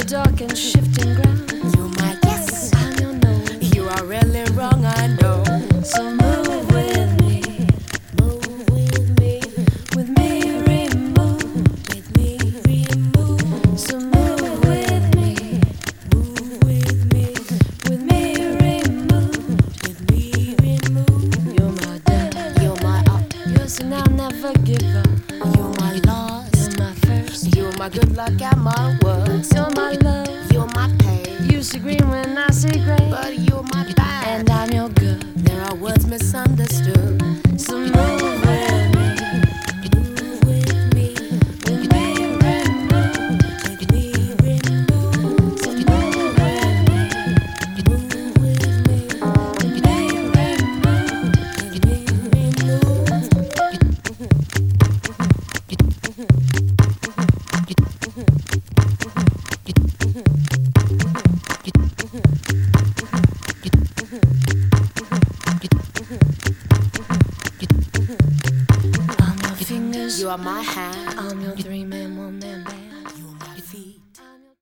dark and shifting ground. You're my yes. I'm your no. You are really wrong, I know. So move with me, Move with me, remove. with me, remove. So move with me, Move with me, remove. with me, remove. You're my down, You're my up, you're sin I'll never give up. you're my lost. You're my first, You're my good luck and my worst. you're my love. You're my pain, You see green when I see gray, but you're my bad. and I'm your good. There are words misunderstood. So move with me, Move with me, remove. with me, remove. So move with me, Move with me, remove. with me, remove. I'm your fingers, You are my hand, I'm your three-man, one